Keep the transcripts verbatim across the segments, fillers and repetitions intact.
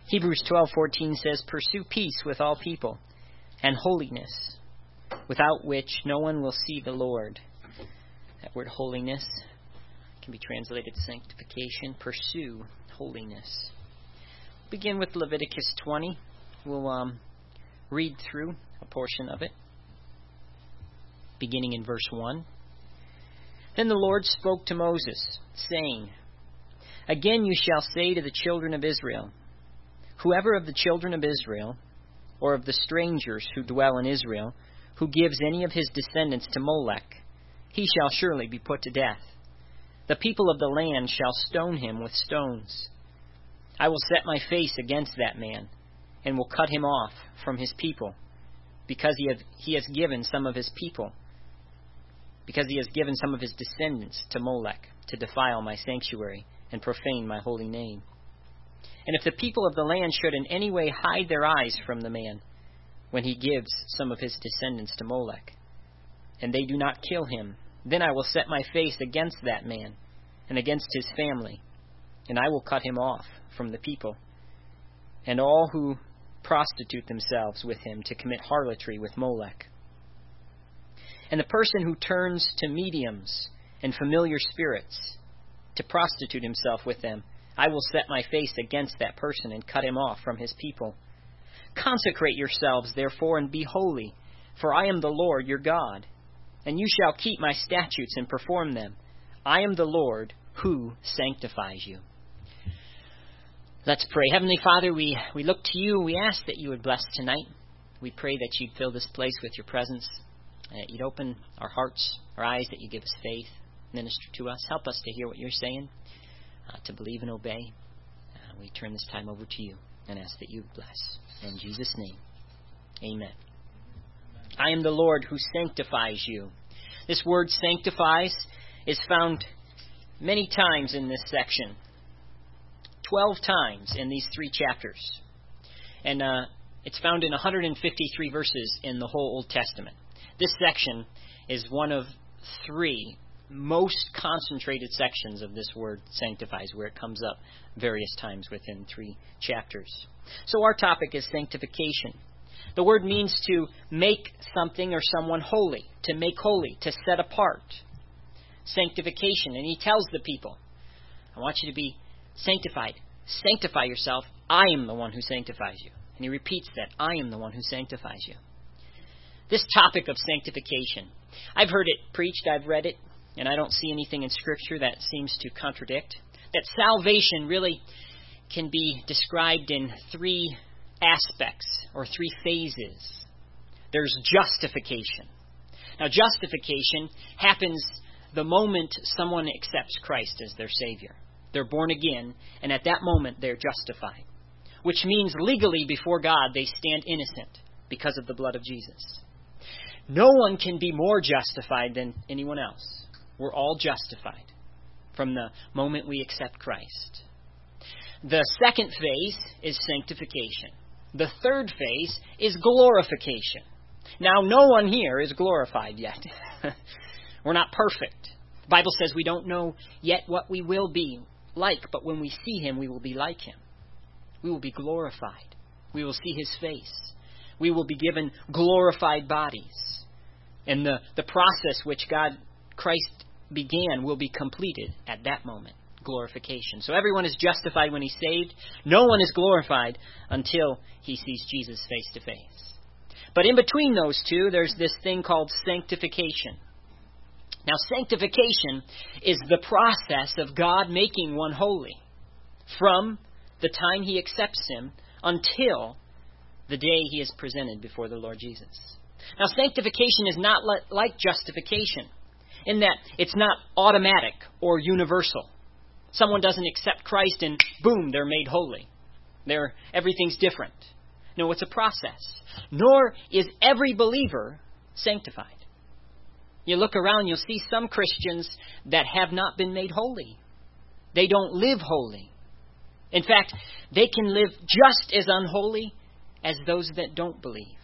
Hebrews twelve fourteen says, "Pursue peace with all people and holiness, without which no one will see the Lord." That word holiness can be translated sanctification. Pursue holiness. Begin with Leviticus twenty. We'll um, read through a portion of it, beginning in verse one. Then the Lord spoke to Moses, saying, "Again you shall say to the children of Israel, whoever of the children of Israel, or of the strangers who dwell in Israel, who gives any of his descendants to Molech, he shall surely be put to death. The people of the land shall stone him with stones. I will set my face against that man, and will cut him off from his people, because he, have, he has given some of his people, because he has given some of his descendants to Molech, to defile my sanctuary and profane my holy name. And if the people of the land should in any way hide their eyes from the man, when he gives some of his descendants to Molech, and they do not kill him, then I will set my face against that man, and against his family, and I will cut him off from the people, and all who prostitute themselves with him to commit harlotry with Molech. And the person who turns to mediums and familiar spirits to prostitute himself with them, I will set my face against that person and cut him off from his people. Consecrate yourselves, therefore, and be holy, for I am the Lord your God, and you shall keep my statutes and perform them. I am the Lord who sanctifies you." Let's pray. Heavenly Father, we, we look to you. We ask that you would bless tonight. We pray that you'd fill this place with your presence, and that you'd open our hearts, our eyes, that you give us faith, minister to us. Help us to hear what you're saying, uh, to believe and obey. Uh, we turn this time over to you and ask that you bless. In Jesus' name, amen. I am the Lord who sanctifies you. This word sanctifies is found many times in this section. Twelve times in these three chapters. And uh, it's found in one hundred fifty-three verses in the whole Old Testament. This section is one of three most concentrated sections of this word sanctifies, where it comes up various times within three chapters. So our topic is sanctification. The word means to make something or someone holy, to make holy, to set apart. Sanctification. And he tells the people, I want you to be sanctified. Sanctify yourself. I am the one who sanctifies you. And he repeats that. I am the one who sanctifies you. This topic of sanctification, I've heard it preached, I've read it, and I don't see anything in Scripture that seems to contradict. That salvation really can be described in three aspects or three phases. There's justification. Now, justification happens the moment someone accepts Christ as their Savior. They're born again, and at that moment they're justified, which means legally before God they stand innocent because of the blood of Jesus. No one can be more justified than anyone else. We're all justified from the moment we accept Christ. The second phase is sanctification. The third phase is glorification. Now, no one here is glorified yet. We're not perfect. The Bible says we don't know yet what we will be like, but when we see Him, we will be like Him. We will be glorified. We will see His face. We will be given glorified bodies. And the, the process which God, Christ began will be completed at that moment. Glorification. So everyone is justified when he's saved. No one is glorified until he sees Jesus face to face. But in between those two, there's this thing called sanctification. Now, sanctification is the process of God making one holy from the time he accepts him until the day he is presented before the Lord Jesus. Now, sanctification is not like justification in that it's not automatic or universal. Someone doesn't accept Christ and boom, they're made holy. They're, everything's different. No, it's a process. Nor is every believer sanctified. You look around, you'll see some Christians that have not been made holy. They don't live holy. In fact, they can live just as unholy as those that don't believe.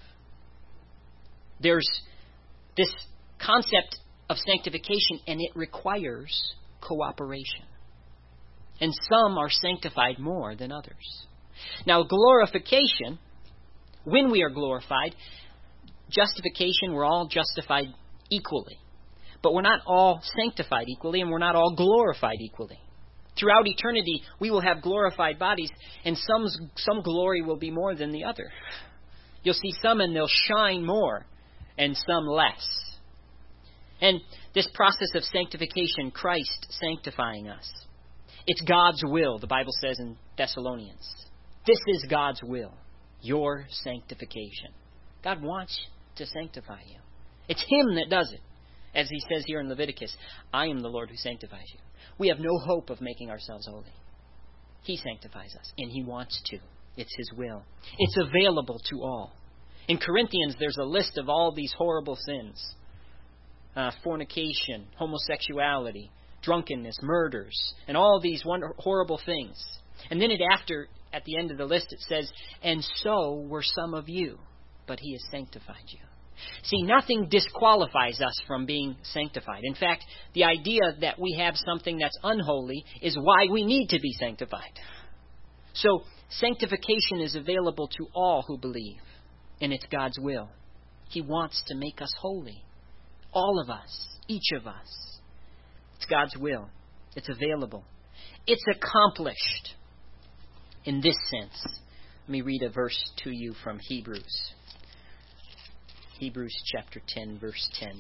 There's this concept of sanctification, and it requires cooperation. And some are sanctified more than others. Now, glorification, when we are glorified, justification, we're all justified equally. But we're not all sanctified equally, and we're not all glorified equally. Throughout eternity, we will have glorified bodies, and some, some glory will be more than the other. You'll see some and they'll shine more, and some less. And this process of sanctification, Christ sanctifying us, it's God's will, the Bible says in Thessalonians. This is God's will, your sanctification. God wants to sanctify you. It's Him that does it. As He says here in Leviticus, I am the Lord who sanctifies you. We have no hope of making ourselves holy. He sanctifies us, and He wants to. It's His will. It's available to all. In Corinthians, there's a list of all these horrible sins. Uh, fornication, homosexuality, drunkenness, murders, and all these wonder- horrible things. And then it after, at the end of the list, it says, and so were some of you, but He has sanctified you. See, nothing disqualifies us from being sanctified. In fact, the idea that we have something that's unholy is why we need to be sanctified. So, sanctification is available to all who believe, and it's God's will. He wants to make us holy. All of us, each of us. It's God's will. It's available. It's accomplished in this sense. Let me read a verse to you from Hebrews. Hebrews chapter ten, verse ten.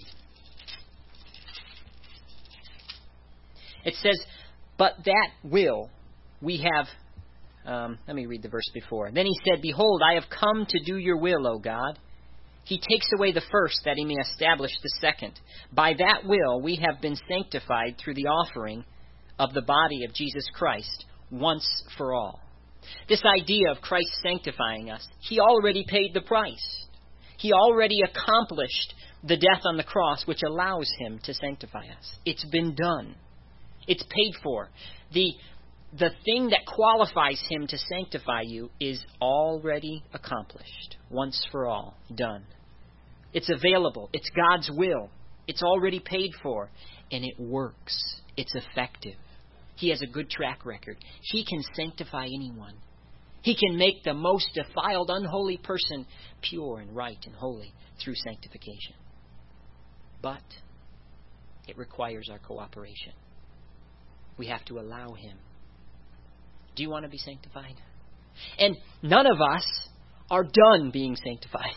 It says, but that will we have... Um, let me read the verse before. Then He said, behold, I have come to do your will, O God. He takes away the first, that He may establish the second. By that will we have been sanctified through the offering of the body of Jesus Christ once for all. This idea of Christ sanctifying us, He already paid the price. He already accomplished the death on the cross, which allows Him to sanctify us. It's been done. It's paid for. The, the thing that qualifies Him to sanctify you is already accomplished. Once for all. Done. It's available. It's God's will. It's already paid for. And it works. It's effective. He has a good track record. He can sanctify anyone. He can make the most defiled, unholy person pure and right and holy through sanctification. But it requires our cooperation. We have to allow Him. Do you want to be sanctified? And none of us are done being sanctified.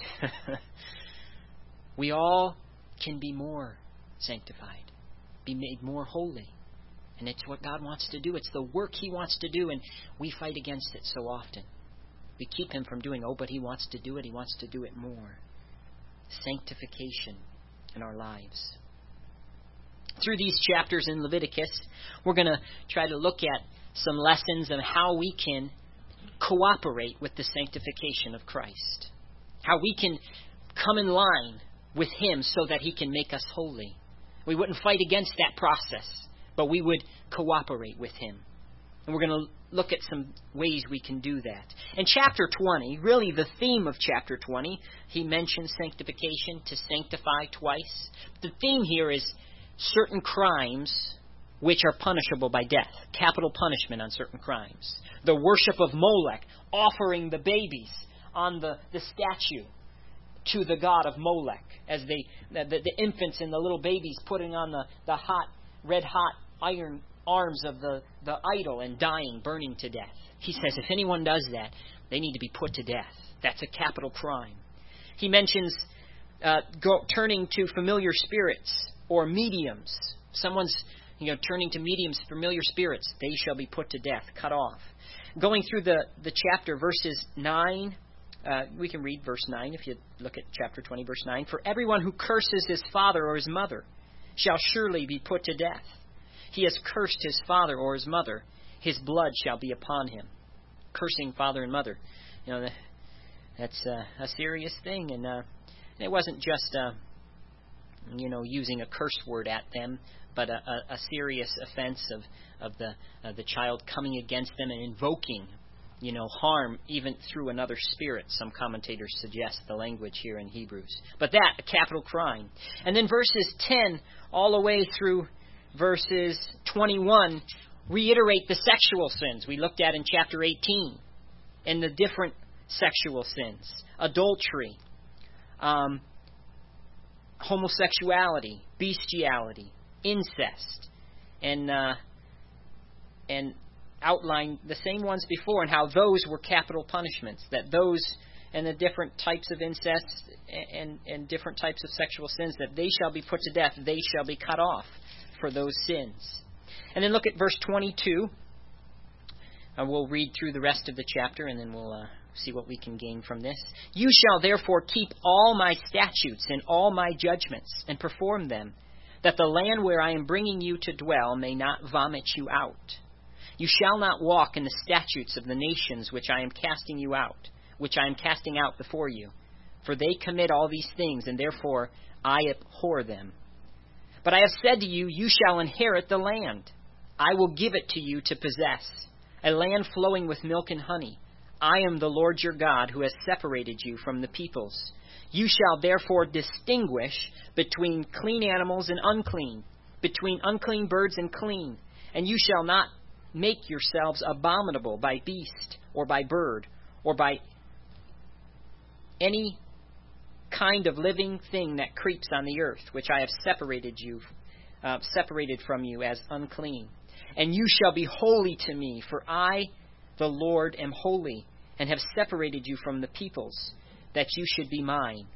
We all can be more sanctified, be made more holy. And it's what God wants to do. It's the work He wants to do, and we fight against it so often. We keep Him from doing, oh, but He wants to do it. He wants to do it more. Sanctification in our lives. Through these chapters in Leviticus, we're going to try to look at some lessons on how we can cooperate with the sanctification of Christ. How we can come in line with Him so that He can make us holy. We wouldn't fight against that process, but we would cooperate with Him. And we're going to look at some ways we can do that. In chapter twenty, really the theme of chapter twenty, he mentions sanctification, to sanctify twice. The theme here is certain crimes which are punishable by death. Capital punishment on certain crimes. The worship of Molech, offering the babies on the, the statue to the god of Molech, as they the, the, the infants and the little babies putting on the, the hot, red hot iron arms of the, the idol and dying, burning to death. He says if anyone does that, they need to be put to death. That's a capital crime. He mentions uh, go, turning to familiar spirits or mediums. Someone's you know turning to mediums, familiar spirits. They shall be put to death, cut off. Going through the, the chapter, verses nine, uh, we can read verse nine if you look at chapter twenty, verse nine. For everyone who curses his father or his mother shall surely be put to death. He has cursed his father or his mother, his blood shall be upon him. Cursing father and mother, you know, that's uh, a serious thing, and uh, it wasn't just uh, you know using a curse word at them, but a, a, a serious offense of of the uh, the child coming against them and invoking, you know, harm even through another spirit. Some commentators suggest the language here in Hebrews, but that a capital crime. And then verses ten all the way through verses twenty-one reiterate the sexual sins we looked at in chapter eighteen. and the different sexual sins, adultery, um, homosexuality, bestiality, incest, and uh, and outline the same ones before and how those were capital punishments, that those and the different types of incest and, and different types of sexual sins, that they shall be put to death, they shall be cut off for those sins. And then look at verse twenty-two. Uh, we'll read through the rest of the chapter, and then we'll uh, see what we can gain from this. You shall therefore keep all my statutes and all my judgments, and perform them, that the land where I am bringing you to dwell may not vomit you out. You shall not walk in the statutes of the nations which I am casting you out, which I am casting out before you, for they commit all these things, and therefore I abhor them. But I have said to you, you shall inherit the land. I will give it to you to possess, a land flowing with milk and honey. I am the Lord your God, who has separated you from the peoples. You shall therefore distinguish between clean animals and unclean, between unclean birds and clean, and you shall not make yourselves abominable by beast or by bird or by any kind of living thing that creeps on the earth, which I have separated you, uh, separated from you as unclean. And you shall be holy to me, for I, the Lord, am holy, and have separated you from the peoples, that you should be mine.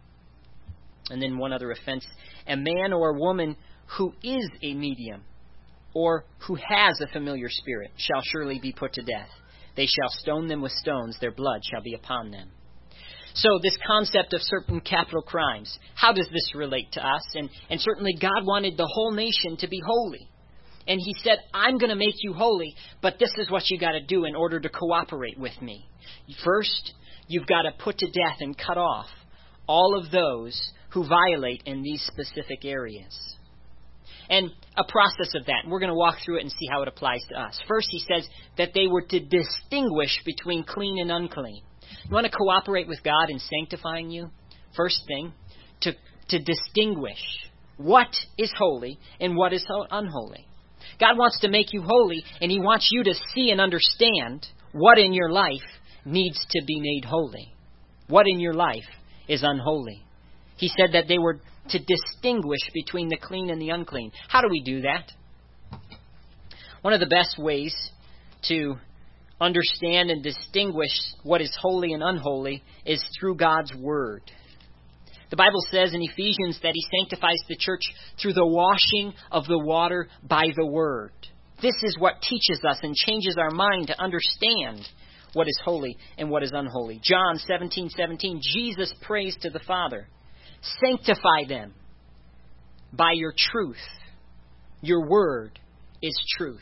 And then one other offense: a man or woman who is a medium, or who has a familiar spirit, shall surely be put to death. They shall stone them with stones, their blood shall be upon them. So this concept of certain capital crimes, how does this relate to us? And, and certainly God wanted the whole nation to be holy. And he said, I'm going to make you holy, but this is what you got to do in order to cooperate with me. First, you've got to put to death and cut off all of those who violate in these specific areas. And a process of that, we're going to walk through it and see how it applies to us. First, he says that they were to distinguish between clean and unclean. You want to cooperate with God in sanctifying you? First thing, to, to distinguish what is holy and what is unholy. God wants to make you holy, and he wants you to see and understand what in your life needs to be made holy. What in your life is unholy. He said that they were to distinguish between the clean and the unclean. How do we do that? One of the best ways to understand and distinguish what is holy and unholy is through God's Word. The Bible says in Ephesians that he sanctifies the church through the washing of the water by the Word. This is what teaches us and changes our mind to understand what is holy and what is unholy. John seventeen seventeen, Jesus prays to the Father, sanctify them by your truth. Your Word is truth.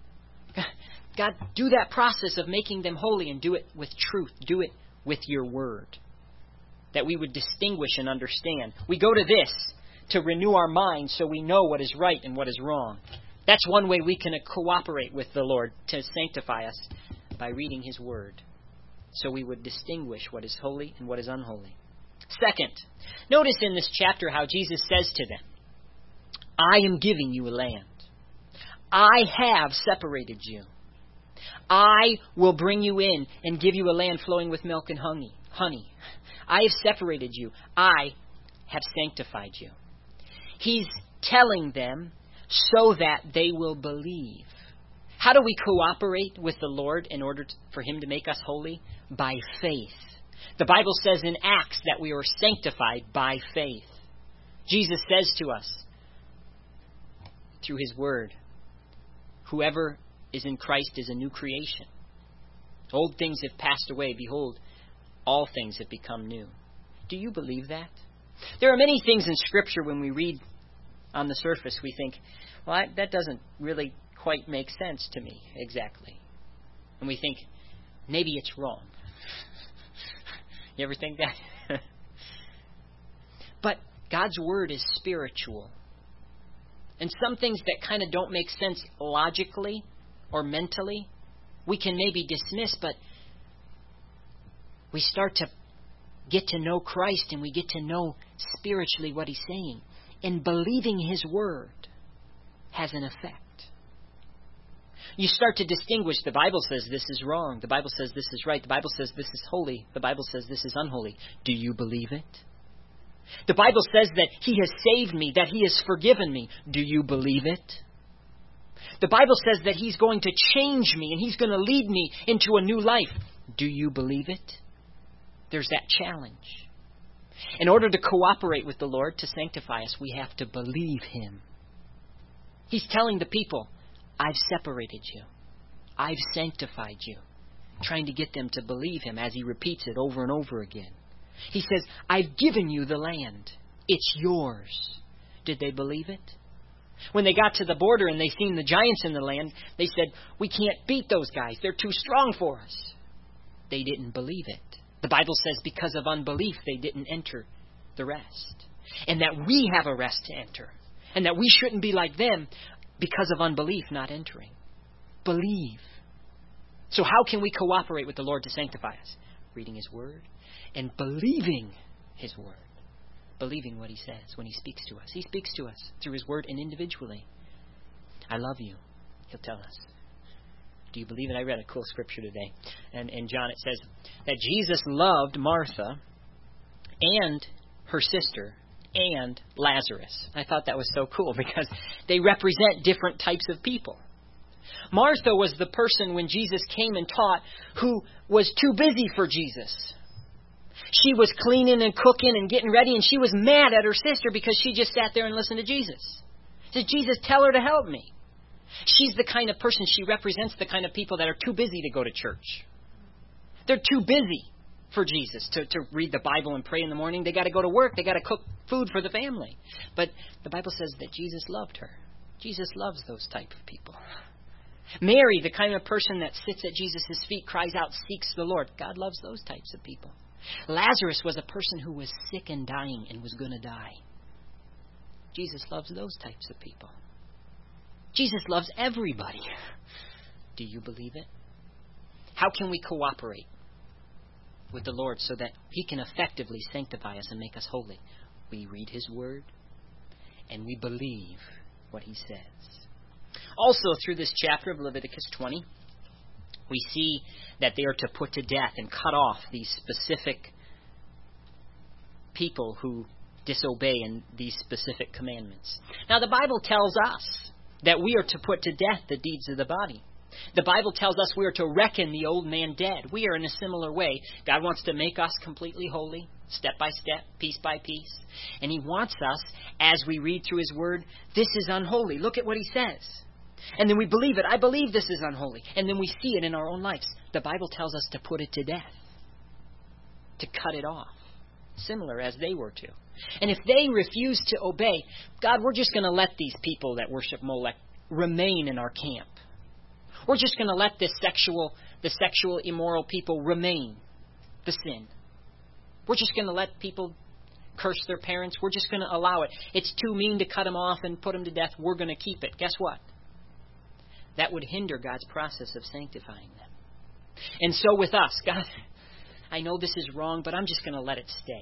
God, do that process of making them holy and do it with truth. Do it with your Word. That we would distinguish and understand. We go to this to renew our minds so we know what is right and what is wrong. That's one way we can cooperate with the Lord to sanctify us, by reading his Word, so we would distinguish what is holy and what is unholy. Second, notice in this chapter how Jesus says to them, I am giving you a land. I have separated you. I will bring you in and give you a land flowing with milk and honey. honey. I have separated you. I have sanctified you. He's telling them so that they will believe. How do we cooperate with the Lord in order to, for him to make us holy? By faith. The Bible says in Acts that we are sanctified by faith. Jesus says to us through his Word, whoever is in Christ is a new creation. Old things have passed away. Behold, all things have become new. Do you believe that? There are many things in Scripture when we read on the surface, we think, well, I, that doesn't really quite make sense to me exactly. And we think, maybe it's wrong. You ever think that? But God's Word is spiritual. And some things that kind of don't make sense logically or mentally, we can maybe dismiss, but we start to get to know Christ and we get to know spiritually what he's saying. And believing his Word has an effect. You start to distinguish. The Bible says this is wrong. The Bible says this is right. The Bible says this is holy. The Bible says this is unholy. Do you believe it? The Bible says that He has saved me, that He has forgiven me. Do you believe it? The Bible says that He's going to change me and He's going to lead me into a new life. Do you believe it? There's that challenge. In order to cooperate with the Lord to sanctify us, we have to believe Him. He's telling the people, I've separated you. I've sanctified you. Trying to get them to believe Him as He repeats it over and over again. He says, I've given you the land. It's yours. Did they believe it? When they got to the border and they seen the giants in the land, they said, we can't beat those guys. They're too strong for us. They didn't believe it. The Bible says because of unbelief, they didn't enter the rest. And that we have a rest to enter. And that we shouldn't be like them because of unbelief not entering. Believe. So how can we cooperate with the Lord to sanctify us? Reading His Word and believing His Word. Believing what He says when He speaks to us. He speaks to us through His Word and individually. I love you, He'll tell us. Do you believe it? I read a cool scripture today. And in John it says that Jesus loved Martha and her sister and Lazarus. I thought that was so cool because they represent different types of people. Martha was the person when Jesus came and taught who was too busy for Jesus. She was cleaning and cooking and getting ready, and she was mad at her sister because she just sat there and listened to Jesus. She said, Jesus, tell her to help me. She's the kind of person, she represents the kind of people that are too busy to go to church. They're too busy for Jesus to, to read the Bible and pray in the morning. They got to go to work. They got to cook food for the family. But the Bible says that Jesus loved her. Jesus loves those type of people. Mary, the kind of person that sits at Jesus' feet, cries out, seeks the Lord. God loves those types of people. Lazarus was a person who was sick and dying and was going to die. Jesus loves those types of people. Jesus loves everybody. Do you believe it? How can we cooperate with the Lord so that He can effectively sanctify us and make us holy? We read His Word and we believe what He says. Also, through this chapter of Leviticus twenty, we see that they are to put to death and cut off these specific people who disobey in these specific commandments. Now, the Bible tells us that we are to put to death the deeds of the body. The Bible tells us we are to reckon the old man dead. We are in a similar way. God wants to make us completely holy, step by step, piece by piece. And He wants us, as we read through His Word, this is unholy. Look at what He says. And then we believe it. I believe this is unholy. And then we see it in our own lives. The Bible tells us to put it to death, to cut it off, similar as they were to. And if they refuse to obey, God, we're just going to let these people that worship Molech remain in our camp. We're just going to let this sexual, the sexual immoral people remain, the sin. We're just going to let people curse their parents. We're just going to allow it. It's too mean to cut them off and put them to death. We're going to keep it. Guess what? That would hinder God's process of sanctifying them. And so with us, God, I know this is wrong, but I'm just going to let it stay.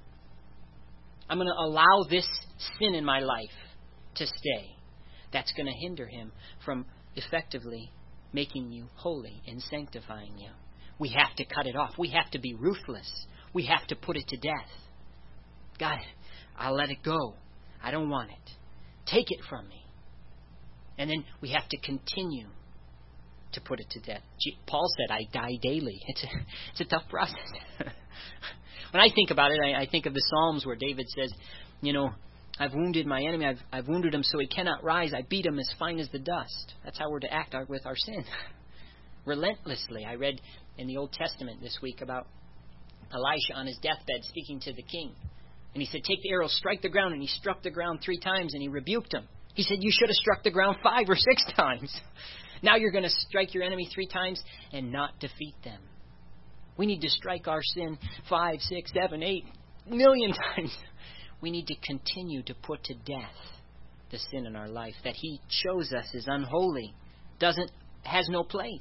I'm going to allow this sin in my life to stay. That's going to hinder Him from effectively making you holy and sanctifying you. We have to cut it off. We have to be ruthless. We have to put it to death. God, I'll let it go. I don't want it. Take it from me. And then we have to continue to put it to death. Paul said, I die daily. It's a, it's a tough process. When I think about it, I, I think of the Psalms where David says, you know, I've wounded my enemy. I've, I've wounded him so he cannot rise. I beat him as fine as the dust. That's how we're to act with our sin. Relentlessly. I read in the Old Testament this week about Elisha on his deathbed speaking to the king. And he said, take the arrow, strike the ground. And he struck the ground three times and he rebuked him. He said, you should have struck the ground five or six times. Now you're going to strike your enemy three times and not defeat them. We need to strike our sin five, six, seven, eight million times. We need to continue to put to death the sin in our life that He shows us is unholy, doesn't, has no place.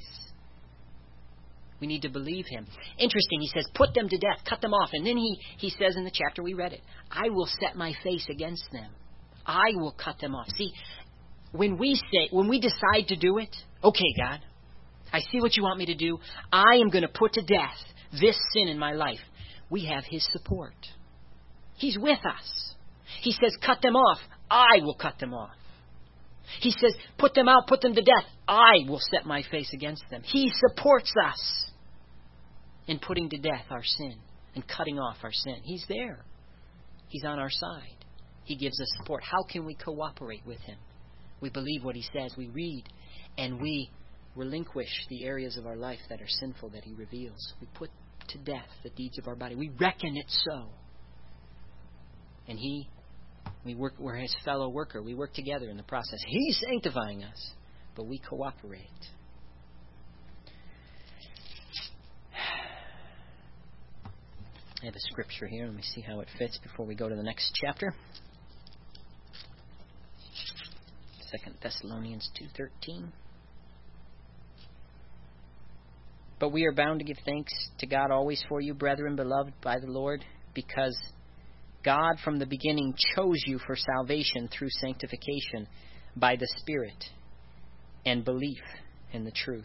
We need to believe Him. Interesting, He says, put them to death, cut them off. And then he, he says in the chapter, we read it, I will set my face against them. I will cut them off. See, when we say, when we decide to do it, Okay, God, I see what you want me to do. I am going to put to death this sin in my life. We have His support. He's with us. He says, cut them off. I will cut them off. He says, put them out, put them to death. I will set my face against them. He supports us in putting to death our sin and cutting off our sin. He's there. He's on our side. He gives us support. How can we cooperate with Him? We believe what He says. We read and we relinquish the areas of our life that are sinful that He reveals. We put to death the deeds of our body. We reckon it so. And He, we work, we're His fellow worker. We work together in the process. He's sanctifying us, but we cooperate. I have a scripture here. Let me see how it fits before we go to the next chapter. Second Thessalonians two thirteen. But we are bound to give thanks to God always for you, brethren, beloved by the Lord, because God from the beginning chose you for salvation through sanctification by the Spirit and belief in the truth.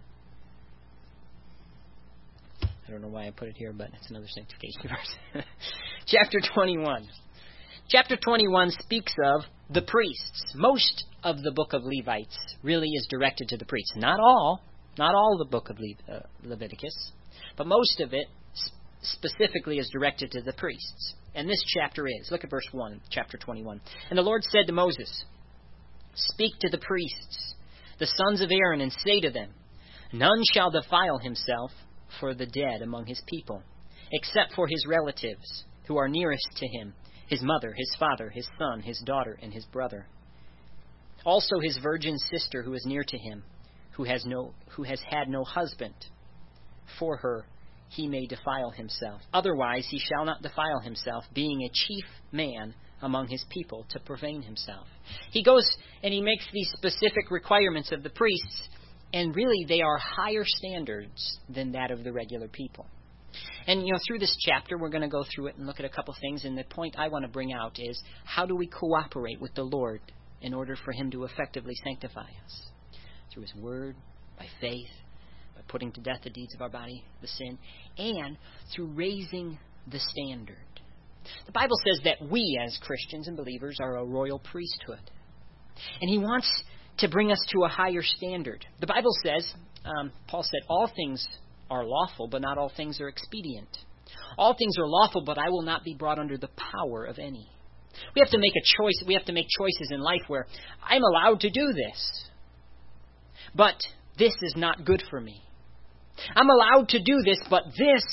I don't know why I put it here, but it's another sanctification verse. Chapter twenty-one. Chapter twenty-one speaks of the priests. Most of the book of Levites really is directed to the priests. Not all. Not all the book of Le- uh, Leviticus. But most of it specifically is directed to the priests. And this chapter is. Look at verse one, chapter twenty-one. And the Lord said to Moses, speak to the priests, the sons of Aaron, and say to them, none shall defile himself for the dead among his people, except for his relatives, who are nearest to him, his mother, his father, his son, his daughter, and his brother. Also his virgin sister who is near to him, who has no who has had no husband. For her he may defile himself. Otherwise he shall not defile himself, being a chief man among his people, to profane himself. He goes and he makes these specific requirements of the priests, and really they are higher standards than that of the regular people. And, you know, through this chapter, we're going to go through it and look at a couple things. And the point I want to bring out is, how do we cooperate with the Lord in order for Him to effectively sanctify us? Through His Word, by faith, by putting to death the deeds of our body, the sin, and through raising the standard. The Bible says that we, as Christians and believers, are a royal priesthood. And He wants to bring us to a higher standard. The Bible says, um, Paul said, all things are lawful, but not all things are expedient. All things are lawful, but I will not be brought under the power of any. We have to make a choice. We have to make choices in life where I'm allowed to do this, but this is not good for me. I'm allowed to do this, but this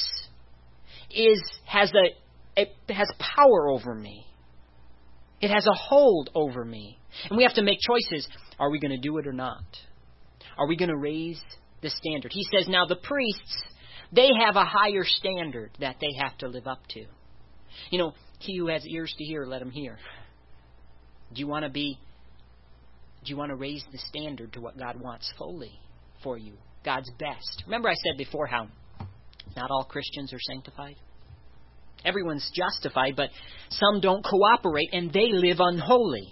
is has a it has power over me. It has a hold over me. And we have to make choices. Are we going to do it or not? Are we going to raise the standard? He says, now the priests, they have a higher standard that they have to live up to. You know, he who has ears to hear, let him hear. Do you want to be, do you want to raise the standard to what God wants fully for you? God's best. Remember I said before how not all Christians are sanctified? Everyone's justified, but some don't cooperate and they live unholy.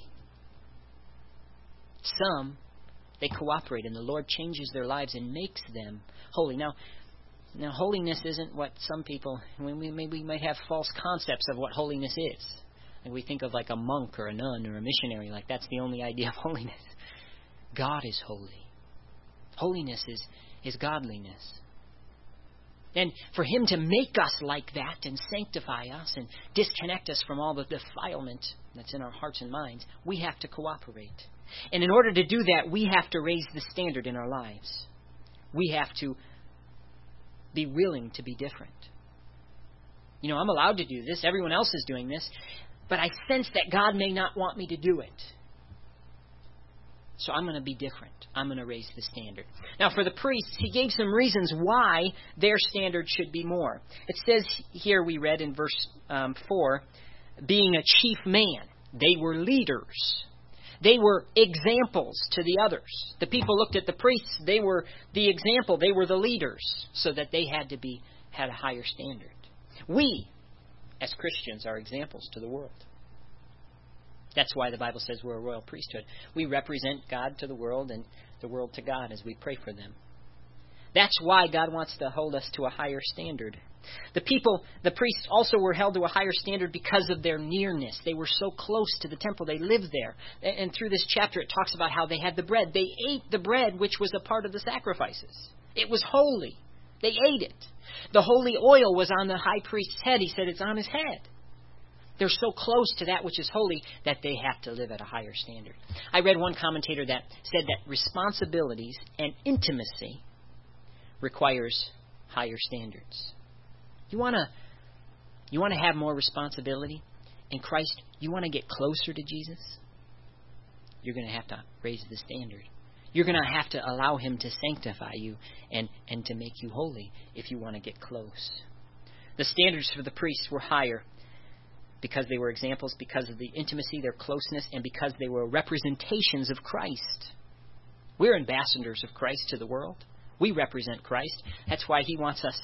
Some, they cooperate and the Lord changes their lives and makes them holy. Now, now holiness isn't what some people, we, maybe we might have false concepts of what holiness is. And we think of like a monk or a nun or a missionary, like that's the only idea of holiness. God is holy. Holiness is, is godliness. And for Him to make us like that and sanctify us and disconnect us from all the defilement that's in our hearts and minds, we have to cooperate. And in order to do that, we have to raise the standard in our lives. We have to be willing to be different. You know, I'm allowed to do this. Everyone else is doing this. But I sense that God may not want me to do it. So I'm going to be different. I'm going to raise the standard. Now, for the priests, He gave some reasons why their standard should be more. It says here, we read in verse um, four, being a chief man. They were leaders. They were examples to the others. The people looked at the priests. They were the example. They were the leaders, so that they had to be had a higher standard. We, as Christians, are examples to the world. That's why the Bible says we're a royal priesthood. We represent God to the world and the world to God as we pray for them. That's why God wants to hold us to a higher standard. The people, the priests also were held to a higher standard because of their nearness. They were so close to the temple. They lived there. And through this chapter, it talks about how they had the bread. They ate the bread, which was a part of the sacrifices. It was holy. They ate it. The holy oil was on the high priest's head. He said it's on his head. They're so close to that which is holy that they have to live at a higher standard. I read one commentator that said that responsibilities and intimacy requires higher standards. You want to you want to have more responsibility in Christ? You want to get closer to Jesus? You're going to have to raise the standard. You're going to have to allow him to sanctify you and, and to make you holy if you want to get close. The standards for the priests were higher because they were examples, because of the intimacy, their closeness, and because they were representations of Christ. We're ambassadors of Christ to the world. We represent Christ. That's why he wants us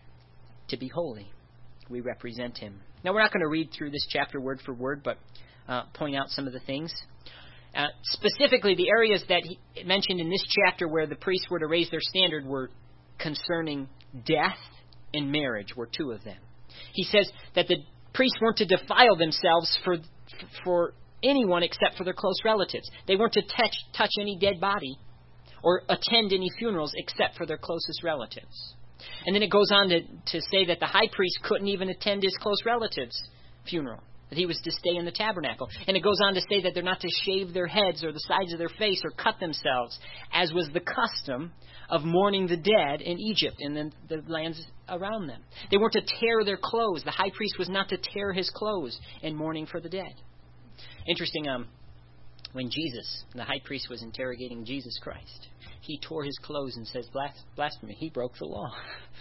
to be holy. We represent him. Now, we're not going to read through this chapter word for word, but uh, point out some of the things. Uh, specifically, the areas that he mentioned in this chapter where the priests were to raise their standard were concerning death and marriage, were two of them. He says that the priests weren't to defile themselves for for anyone except for their close relatives. They weren't to touch, touch any dead body or attend any funerals except for their closest relatives. And then it goes on to, to say that the high priest couldn't even attend his close relative's funeral, that he was to stay in the tabernacle. And it goes on to say that they're not to shave their heads or the sides of their face or cut themselves, as was the custom of mourning the dead in Egypt and then the lands around them. They weren't to tear their clothes. The high priest was not to tear his clothes in mourning for the dead. Interesting, um, when Jesus, the high priest, was interrogating Jesus Christ, he tore his clothes and says, blasphemy, he broke the law.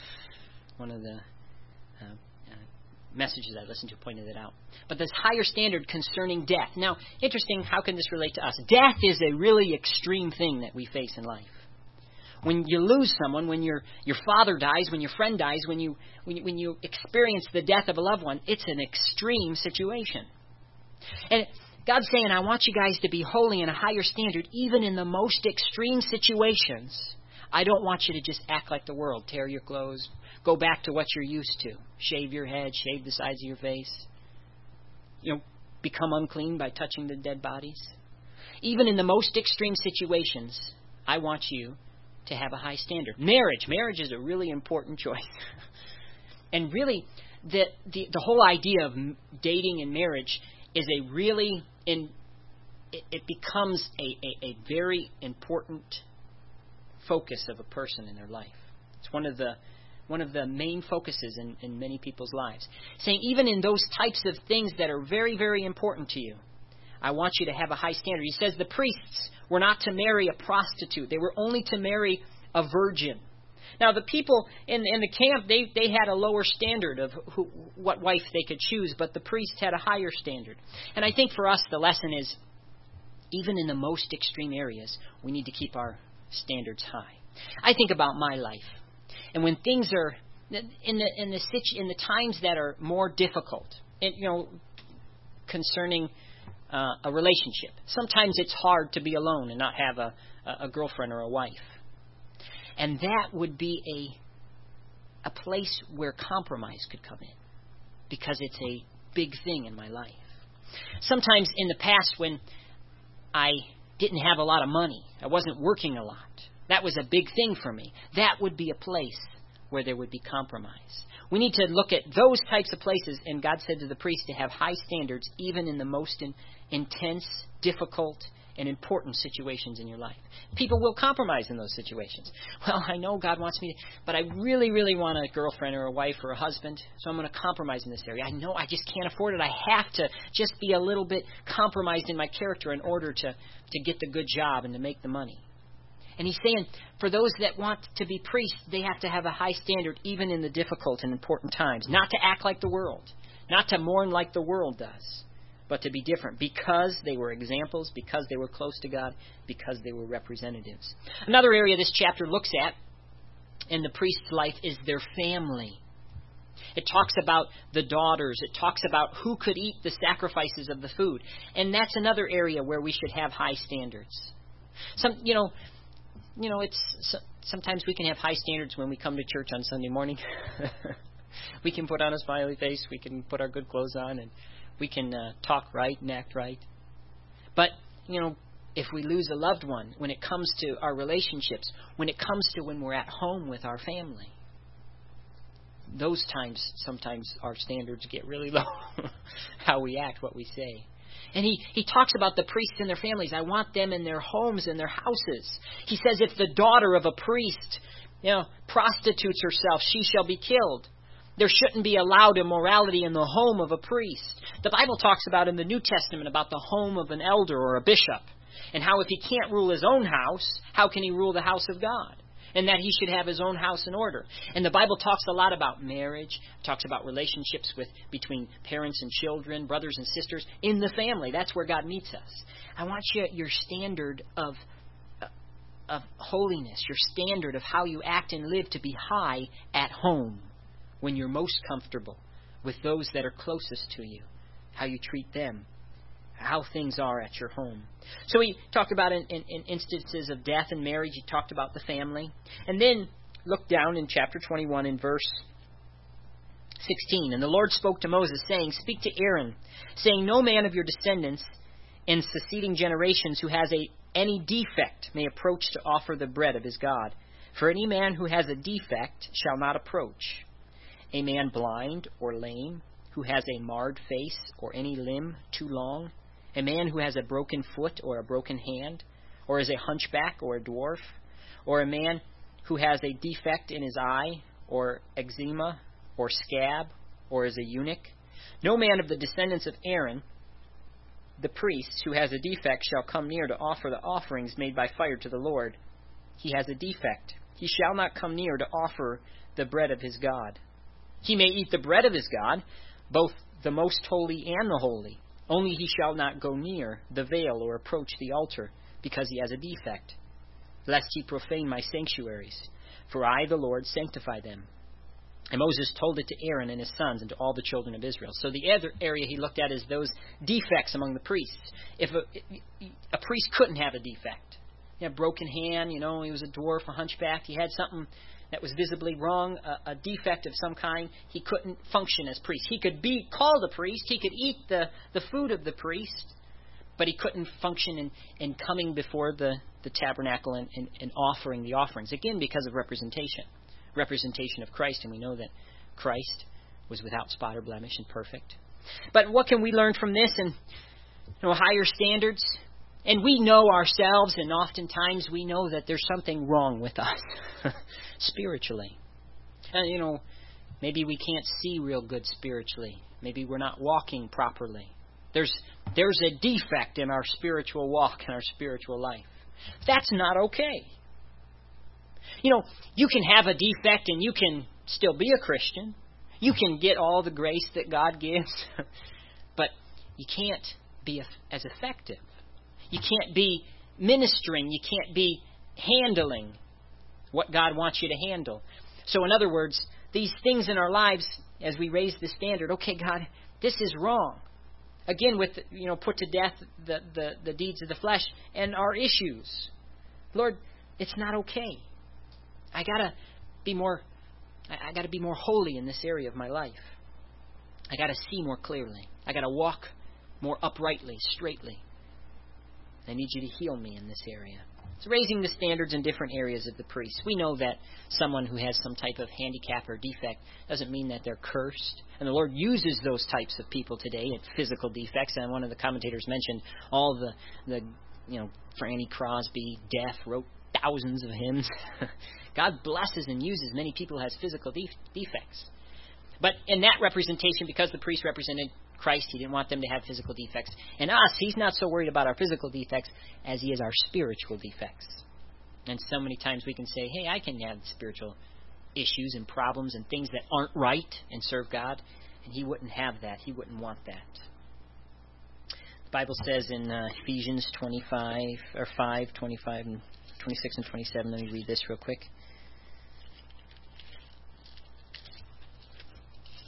One of the uh, uh, messages I listened to pointed it out. But this higher standard concerning death. Now, interesting, how can this relate to us? Death is a really extreme thing that we face in life. When you lose someone, when your your father dies, when your friend dies, when you when you, when you experience the death of a loved one, it's an extreme situation. And God's saying, I want you guys to be holy in a higher standard, even in the most extreme situations. I don't want you to just act like the world, tear your clothes, go back to what you're used to, shave your head, shave the sides of your face, you know, become unclean by touching the dead bodies. Even in the most extreme situations, I want you to have a high standard. Marriage. Marriage is a really important choice. And really, the, the the whole idea of dating and marriage is a really, in it, it becomes a, a, a very important focus of a person in their life. It's one of the one of the main focuses in, in many people's lives. Saying even in those types of things that are very, very important to you, I want you to have a high standard. He says the priests were not to marry a prostitute. They were only to marry a virgin. Now, the people in, in the camp, they, they had a lower standard of who, what wife they could choose, but the priests had a higher standard. And I think for us, the lesson is, even in the most extreme areas, we need to keep our standards high. I think about my life. And when things are, in the in the situ, in the times that are more difficult, and, you know, concerning uh, a relationship, sometimes it's hard to be alone and not have a, a girlfriend or a wife. And that would be a a place where compromise could come in, because it's a big thing in my life. Sometimes in the past, when I didn't have a lot of money, I wasn't working a lot, that was a big thing for me. That would be a place where there would be compromise. We need to look at those types of places, and God said to the priest to have high standards even in the most in, intense, difficult, and important situations in your life. People will compromise in those situations. Well, I know God wants me to, but I really, really want a girlfriend or a wife or a husband, so I'm going to compromise in this area. I know I just can't afford it. I have to just be a little bit compromised in my character in order to, to get the good job and to make the money. And he's saying, for those that want to be priests, they have to have a high standard even in the difficult and important times. Not to act like the world. Not to mourn like the world does. But to be different. Because they were examples. Because they were close to God. Because they were representatives. Another area this chapter looks at in the priest's life is their family. It talks about the daughters. It talks about who could eat the sacrifices of the food. And that's another area where we should have high standards. Some, you know, you know, it's sometimes we can have high standards when we come to church on Sunday morning. We can put on a smiley face. We can put our good clothes on, and we can uh, talk right and act right. But, you know, if we lose a loved one, when it comes to our relationships, when it comes to when we're at home with our family, those times, sometimes our standards get really low. How we act, what we say. And he, he talks about the priests and their families. I want them in their homes and their houses. He says if the daughter of a priest, you know, prostitutes herself, she shall be killed. There shouldn't be allowed immorality in the home of a priest. The Bible talks about in the New Testament about the home of an elder or a bishop, and how if he can't rule his own house, how can he rule the house of God? And that he should have his own house in order. And the Bible talks a lot about marriage, talks about relationships with between parents and children, brothers and sisters, in the family. That's where God meets us. I want you, your standard of, of holiness, your standard of how you act and live to be high at home, when you're most comfortable with those that are closest to you, how you treat them, how things are at your home. So he talked about in, in, in instances of death and marriage. He talked about the family. And then look down in chapter twenty-one in verse sixteen. And the Lord spoke to Moses, saying, Speak to Aaron, saying, No man of your descendants in succeeding generations who has a any defect may approach to offer the bread of his God. For any man who has a defect shall not approach. A man blind or lame, who has a marred face or any limb too long, a man who has a broken foot or a broken hand, or is a hunchback or a dwarf, or a man who has a defect in his eye, or eczema, or scab, or is a eunuch. No man of the descendants of Aaron, the priest, who has a defect shall come near to offer the offerings made by fire to the Lord. He has a defect. He shall not come near to offer the bread of his God. He may eat the bread of his God, both the most holy and the holy. Only he shall not go near the veil or approach the altar, because he has a defect, lest he profane my sanctuaries. For I, the Lord, sanctify them. And Moses told it to Aaron and his sons and to all the children of Israel. So the other area he looked at is those defects among the priests. If a, a priest couldn't have a defect, he had a broken hand, you know, he was a dwarf, a hunchback, he had something that was visibly wrong, a, a defect of some kind, he couldn't function as priest. He could be called a priest, he could eat the, the food of the priest, but he couldn't function in, in coming before the, the tabernacle and, and, and offering the offerings. Again, because of representation. Representation of Christ, and we know that Christ was without spot or blemish and perfect. But what can we learn from this? And you know, higher standards. And we know ourselves, and oftentimes we know that there's something wrong with us spiritually. And, you know, maybe we can't see real good spiritually. Maybe we're not walking properly. There's there's a defect in our spiritual walk, in our spiritual life. That's not okay. You know, you can have a defect and you can still be a Christian. You can get all the grace that God gives, but you can't be as effective. You can't be ministering. You can't be handling what God wants you to handle. So in other words, these things in our lives, as we raise the standard, okay, God, this is wrong. Again, with, you know, put to death the, the, the deeds of the flesh and our issues. Lord, it's not okay. I gotta be more, I gotta be more holy in this area of my life. I gotta see more clearly. I gotta walk more uprightly, straightly. I need you to heal me in this area. It's raising the standards in different areas of the priest. We know that someone who has some type of handicap or defect doesn't mean that they're cursed. And the Lord uses those types of people today at physical defects. And one of the commentators mentioned all the, the you know, Franny Crosby, deaf, wrote thousands of hymns. God blesses and uses many people who has physical def- defects. But in that representation, because the priest represented Christ, he didn't want them to have physical defects. And us, he's not so worried about our physical defects as he is our spiritual defects. And so many times we can say, hey, I can have spiritual issues and problems and things that aren't right and serve God. And he wouldn't have that. He wouldn't want that. The Bible says in uh, Ephesians twenty-five, or five, twenty-five, and twenty-six and twenty-seven. Let me read this real quick.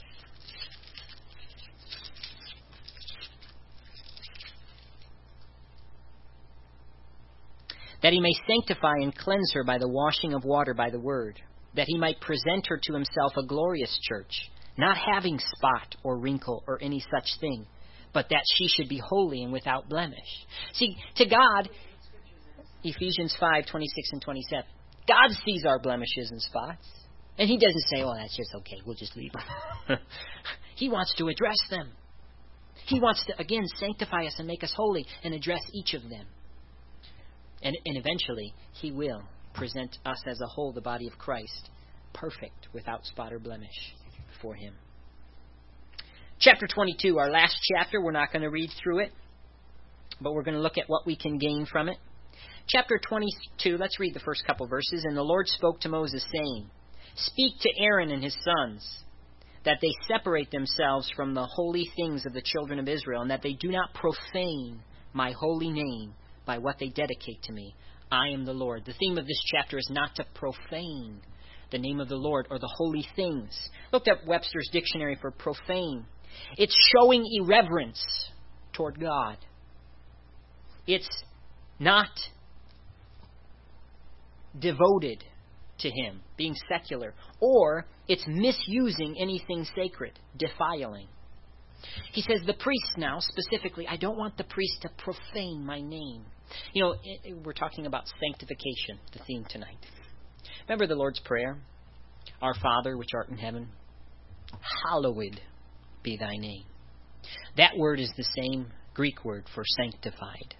that he may sanctify and cleanse her by the washing of water by the word, that he might present her to himself a glorious church, not having spot or wrinkle or any such thing, but that she should be holy and without blemish. See, to God, Ephesians five, twenty-six and twenty-seven, God sees our blemishes and spots. And he doesn't say, oh, that's just okay, we'll just leave them. He wants to address them. He wants to, again, sanctify us and make us holy and address each of them. And, and eventually, he will present us as a whole, the body of Christ, perfect, without spot or blemish before him. Chapter twenty-two, our last chapter. We're not going to read through it, but we're going to look at what we can gain from it. Chapter twenty-two, let's read the first couple verses. And the Lord spoke to Moses, saying, Speak to Aaron and his sons, that they separate themselves from the holy things of the children of Israel, and that they do not profane my holy name by what they dedicate to me. I am the Lord. The theme of this chapter is not to profane the name of the Lord or the holy things. Looked up Webster's dictionary for profane. It's showing irreverence toward God. It's not devoted to him, being secular, or it's misusing anything sacred, defiling. He says the priest now, specifically, I don't want the priest to profane my name. You know, we're talking about sanctification, the theme tonight. Remember the Lord's Prayer? Our Father, which art in heaven, hallowed be thy name. That word is the same Greek word for sanctified.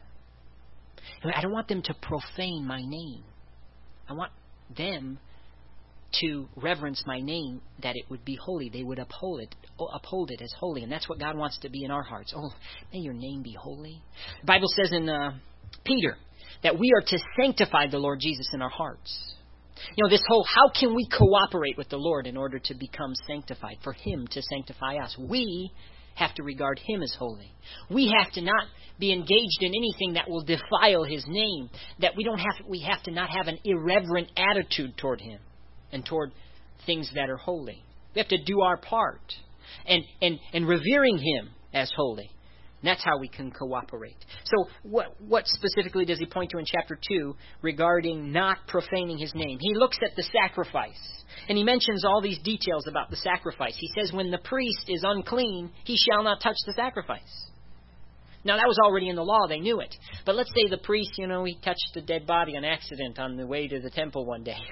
I don't want them to profane my name. I want them to reverence my name, that it would be holy. They would uphold it, uphold it as holy. And that's what God wants to be in our hearts. Oh, may your name be holy. The Bible says in uh, Peter that we are to sanctify the Lord Jesus in our hearts. You know, this whole, how can we cooperate with the Lord in order to become sanctified, for him to sanctify us? We have to regard him as holy. We have to not be engaged in anything that will defile his name. That we don't have, we have to not have an irreverent attitude toward him and toward things that are holy. We have to do our part and, and, and revering him as holy. And that's how we can cooperate. So what, what specifically does he point to in chapter two regarding not profaning his name? He looks at the sacrifice. And he mentions all these details about the sacrifice. He says when the priest is unclean, he shall not touch the sacrifice. Now that was already in the law. They knew it. But let's say the priest, you know, he touched a dead body on accident on the way to the temple one day.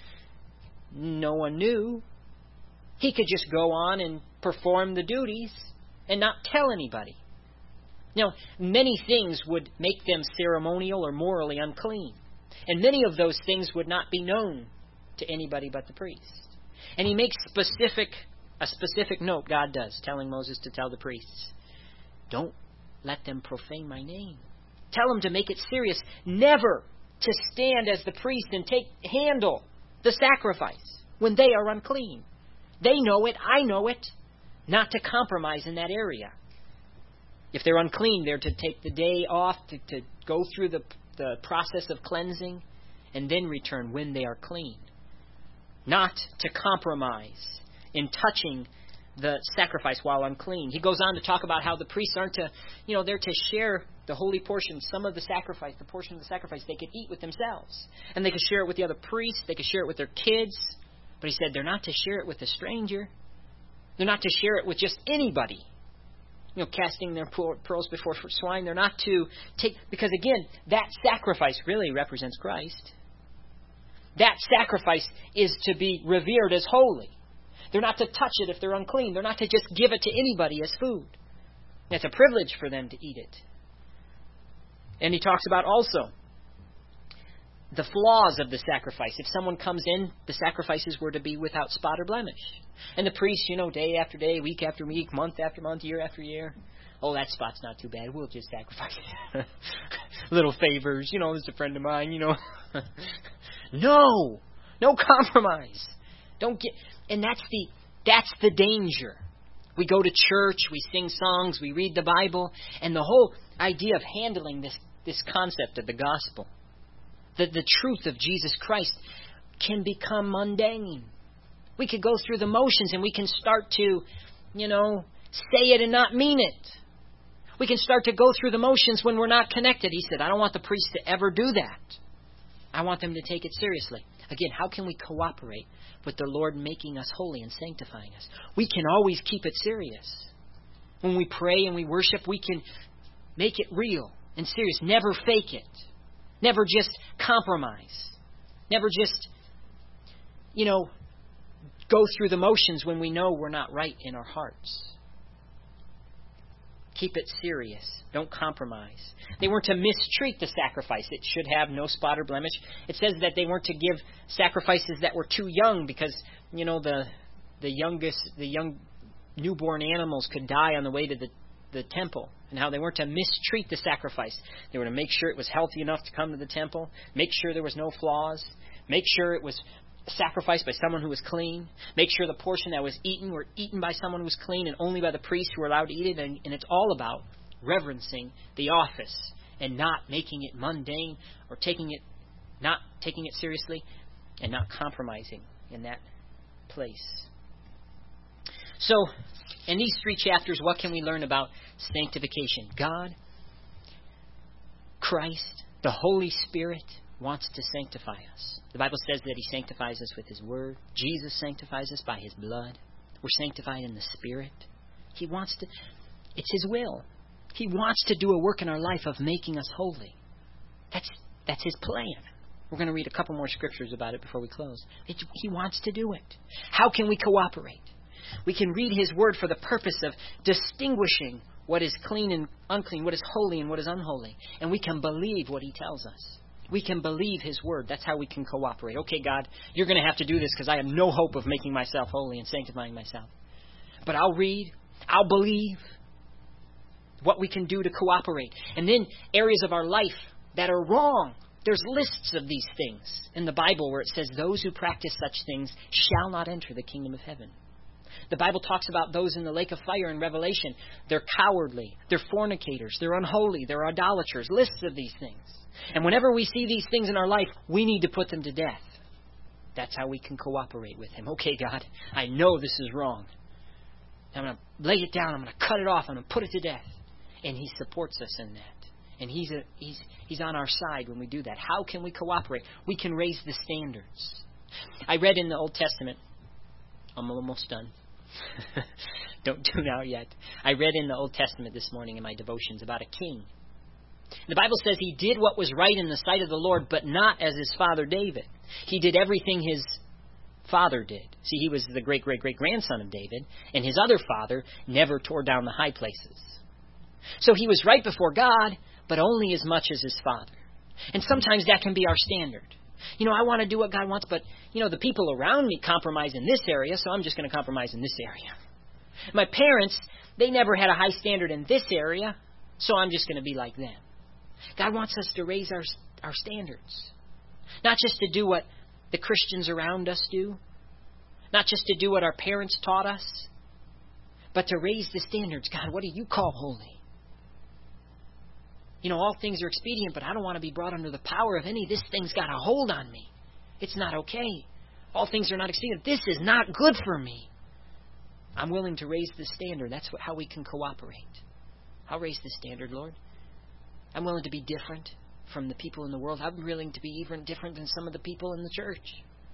No one knew. He could just go on and perform the duties and not tell anybody. Now, many things would make them ceremonial or morally unclean. And many of those things would not be known to anybody but the priest. And he makes specific a specific note, God does, telling Moses to tell the priests, don't let them profane my name. Tell them to make it serious. Never to stand as the priest and take handle the sacrifice when they are unclean. They know it, I know it. Not to compromise in that area. If they're unclean, they're to take the day off to, to go through the, the process of cleansing and then return when they are clean. Not to compromise in touching the sacrifice while unclean. He goes on to talk about how the priests aren't to, you know, they're to share the holy portion, some of the sacrifice, the portion of the sacrifice they could eat with themselves. And they could share it with the other priests, they could share it with their kids. But he said they're not to share it with a stranger. They're not to share it with just anybody. You know, casting their pearls before swine. They're not to take, because again, that sacrifice really represents Christ. That sacrifice is to be revered as holy. They're not to touch it if they're unclean. They're not to just give it to anybody as food. It's a privilege for them to eat it. And he talks about also the flaws of the sacrifice. If someone comes in, the sacrifices were to be without spot or blemish. And the priest, you know, day after day, week after week, month after month, year after year. Oh, that spot's not too bad. We'll just sacrifice it. Little favors. You know, this is a friend of mine, you know. No. No compromise. Don't get... And that's the that's the danger. We go to church, we sing songs, we read the Bible, and the whole idea of handling this, this concept of the gospel, the, the truth of Jesus Christ, can become mundane. We could go through the motions and we can start to, you know, say it and not mean it. We can start to go through the motions when we're not connected. He said, I don't want the priest to ever do that. I want them to take it seriously. Again, how can we cooperate with the Lord making us holy and sanctifying us? We can always keep it serious. When we pray and we worship, we can make it real and serious. Never fake it. Never just compromise. Never just, you know, go through the motions when we know we're not right in our hearts. Keep it serious. Don't compromise. They weren't to mistreat the sacrifice. It should have no spot or blemish. It says that they weren't to give sacrifices that were too young because, you know, the the youngest, the young newborn animals could die on the way to the, the temple. And how they weren't to mistreat the sacrifice. They were to make sure it was healthy enough to come to the temple. Make sure there was no flaws. Make sure it was sacrificed by someone who was clean. Make sure the portion that was eaten were eaten by someone who was clean and only by the priests who were allowed to eat it. And, and it's all about reverencing the office and not making it mundane or taking it, not taking it seriously and not compromising in that place. So, in these three chapters, what can we learn about sanctification? God, Christ, the Holy Spirit wants to sanctify us. The Bible says that He sanctifies us with His Word. Jesus sanctifies us by His blood. We're sanctified in the Spirit. He wants to, it's His will. He wants to do a work in our life of making us holy. That's, that's His plan. We're going to read a couple more scriptures about it before we close. It, he wants to do it. How can we cooperate? We can read His Word for the purpose of distinguishing what is clean and unclean, what is holy and what is unholy. And we can believe what He tells us. We can believe His Word. That's how we can cooperate. Okay, God, you're going to have to do this because I have no hope of making myself holy and sanctifying myself. But I'll read, I'll believe what we can do to cooperate. And then areas of our life that are wrong. There's lists of these things in the Bible where it says those who practice such things shall not enter the kingdom of heaven. The Bible talks about those in the lake of fire in Revelation. They're cowardly. They're fornicators. They're unholy. They're idolaters. Lists of these things. And whenever we see these things in our life, we need to put them to death. That's how we can cooperate with Him. Okay, God, I know this is wrong. I'm going to lay it down. I'm going to cut it off. I'm going to put it to death. And He supports us in that. And He's a, He's He's on our side when we do that. How can we cooperate? We can raise the standards. I read in the Old Testament. I'm almost done. Don't tune out yet. I read in the Old Testament this morning in my devotions about a king. The Bible says he did what was right in the sight of the Lord, but not as his father David. He did everything his father did. See, he was the great-great-great-grandson of David, and his other father never tore down the high places. So he was right before God, but only as much as his father. And sometimes that can be our standard. You know, I want to do what God wants, but, you know, the people around me compromise in this area, so I'm just going to compromise in this area. My parents, they never had a high standard in this area, so I'm just going to be like them. God wants us to raise our our standards. Not just to do what the Christians around us do. Not just to do what our parents taught us. But to raise the standards. God, what do you call holy? You know, all things are expedient, but I don't want to be brought under the power of any. This thing's got a hold on me. It's not okay. All things are not expedient. This is not good for me. I'm willing to raise the standard. That's what, how we can cooperate. I'll raise the standard, Lord. I'm willing to be different from the people in the world. I'm willing to be even different than some of the people in the church.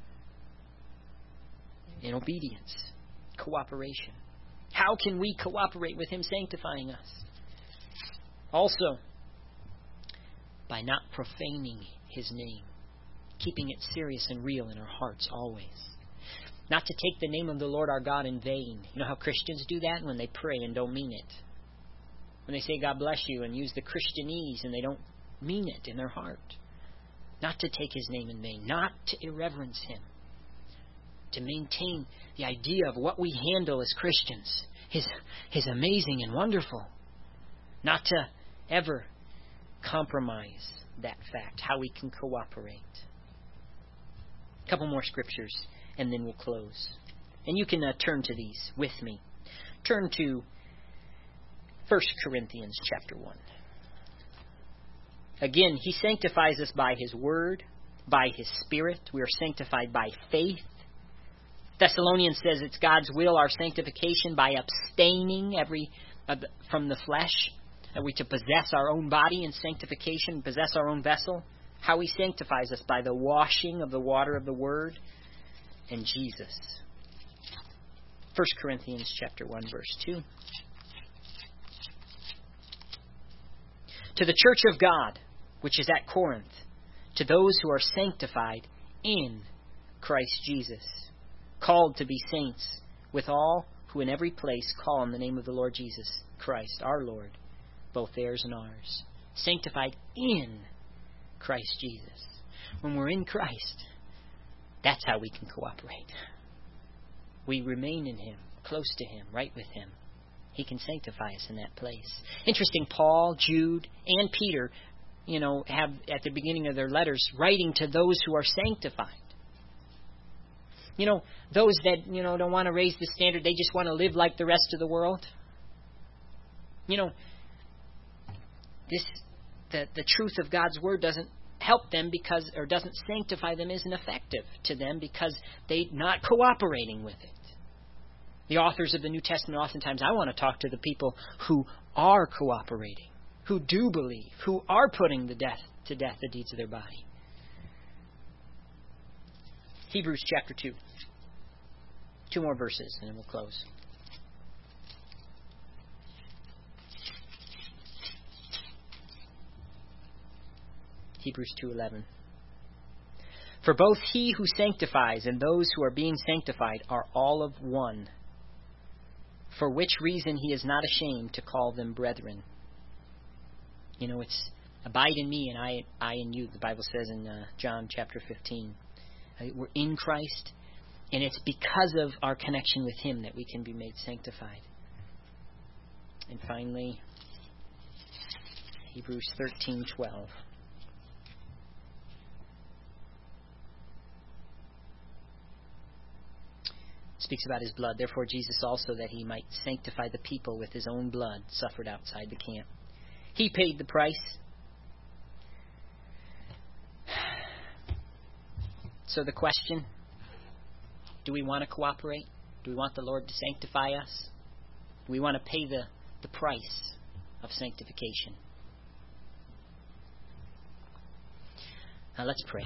In obedience, cooperation. How can we cooperate with Him sanctifying us? Also, by not profaning His name. Keeping it serious and real in our hearts always. Not to take the name of the Lord our God in vain. You know how Christians do that? When they pray and don't mean it. When they say God bless you and use the Christianese and they don't mean it in their heart. Not to take His name in vain. Not to irreverence Him. To maintain the idea of what we handle as Christians is, is amazing and wonderful. Not to ever compromise that fact. How we can cooperate. A couple more scriptures and then we'll close. And you can uh, turn to these with me. Turn to First Corinthians chapter one. Again, He sanctifies us by His Word, by His Spirit. We are sanctified by faith. Thessalonians says it's God's will, our sanctification, by abstaining every uh, from the flesh. Are we to possess our own body in sanctification, possess our own vessel? How He sanctifies us by the washing of the water of the Word and Jesus. First Corinthians chapter one, verse two. To the church of God, which is at Corinth, to those who are sanctified in Christ Jesus, called to be saints, with all who in every place call on the name of the Lord Jesus Christ, our Lord, both theirs and ours. Sanctified in Christ Jesus. When we're in Christ, that's how we can cooperate. We remain in Him, close to Him, right with Him. He can sanctify us in that place. Interesting, Paul, Jude, and Peter, you know, have at the beginning of their letters writing to those who are sanctified. You know, those that, you know, don't want to raise the standard, they just want to live like the rest of the world. You know, this the the truth of God's Word doesn't help them because, or doesn't sanctify them, isn't effective to them because they're not cooperating with it. The authors of the New Testament, oftentimes, I want to talk to the people who are cooperating, who do believe, who are putting the death to death the deeds of their body. Hebrews chapter two. Two more verses, and then we'll close. Hebrews two eleven. For both He who sanctifies and those who are being sanctified are all of one, for which reason He is not ashamed to call them brethren. You know, it's abide in me and I I in you, the Bible says in uh, John chapter fifteen. Uh, we're in Christ, and it's because of our connection with Him that we can be made sanctified. And finally, Hebrews thirteen twelve. Speaks about His blood. Therefore Jesus also, that He might sanctify the people with His own blood, suffered outside the camp. He paid the price. So the question, do we want to cooperate? Do we want the Lord to sanctify us? Do we want to pay the, the price of sanctification? Now let's pray.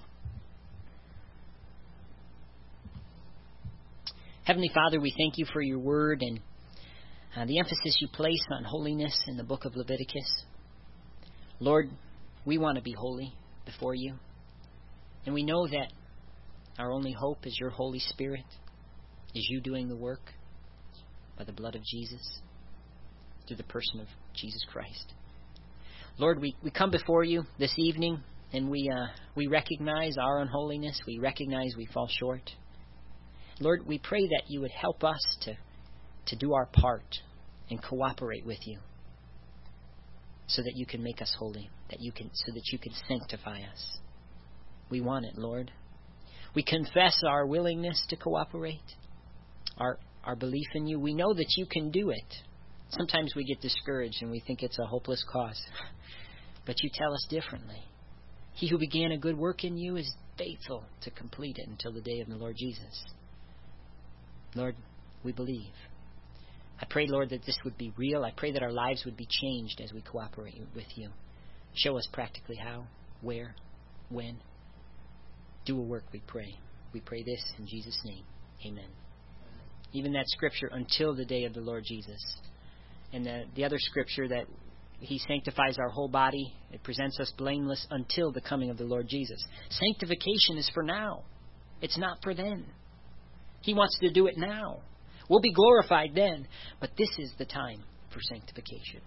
Heavenly Father, we thank You for Your Word and uh, the emphasis You place on holiness in the book of Leviticus. Lord, we want to be holy before You. And we know that our only hope is Your Holy Spirit, is You doing the work by the blood of Jesus, through the person of Jesus Christ. Lord, we, we come before You this evening, and we uh, we recognize our unholiness. We recognize we fall short. Lord, we pray that You would help us to, to do our part and cooperate with You, so that You can make us holy, that you can, so that You can sanctify us. We want it, Lord. We confess our willingness to cooperate, our our belief in You. We know that You can do it. Sometimes we get discouraged and we think it's a hopeless cause. But You tell us differently. He who began a good work in you is faithful to complete it until the day of the Lord Jesus. Lord, we believe. I pray, Lord, that this would be real. I pray that our lives would be changed as we cooperate with You. Show us practically how, where, when. Do a work, we pray. We pray this in Jesus' name. Amen. Even that scripture, until the day of the Lord Jesus. And the, the other scripture that He sanctifies our whole body. It presents us blameless until the coming of the Lord Jesus. Sanctification is for now. It's not for then. He wants to do it now. We'll be glorified then. But this is the time for sanctification.